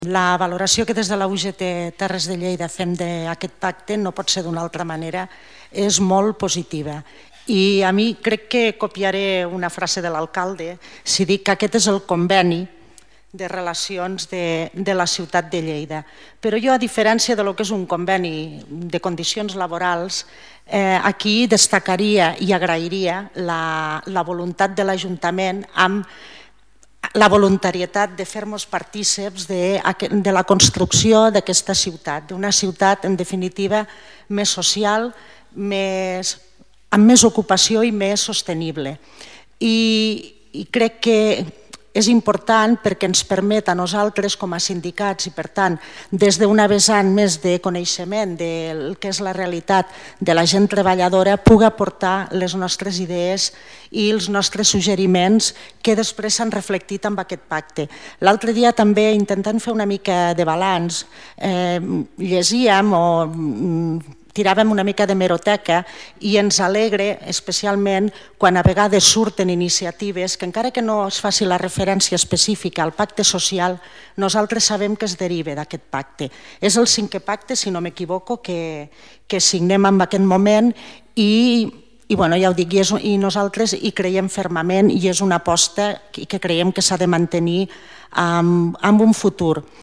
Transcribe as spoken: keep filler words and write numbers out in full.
La valoració que des de la U G T Terres de Lleida fem d'aquest pacte no pot ser d'una altra manera, és molt positiva. I a mi crec que copiaré una frase de l'alcalde si dic que aquest és el conveni de relacions de, de la ciutat de Lleida. Però jo, a diferència de lo que és un conveni de condicions laborals, eh, aquí destacaria i agrairia la, la voluntat de l'Ajuntament amb la voluntarietat de fer-nos partíceps de, de la construcció d'aquesta ciutat, d'una ciutat, en definitiva, més social, més, amb més ocupació i més sostenible. I, i crec que és important perquè ens permet a nosaltres com a sindicats i, per tant, des d'una vessant més de coneixement del que és la realitat de la gent treballadora, pugui aportar les nostres idees i els nostres suggeriments que després s'han reflectit en aquest pacte. L'altre dia també, intentant fer una mica de balanç, eh, llegíem o tiràvem una mica d'hemeroteca i ens alegra especialment quan a vegades surten iniciatives que, encara que no es faci la referència específica al pacte social, nosaltres sabem que es deriva d'aquest pacte. És el cinquè pacte, si no m'equivoco, que, que signem en aquest moment i, i bueno, ja ho dic, i, és, i nosaltres hi creiem fermament i és una aposta que, que creiem que s'ha de mantenir amb, amb un futur.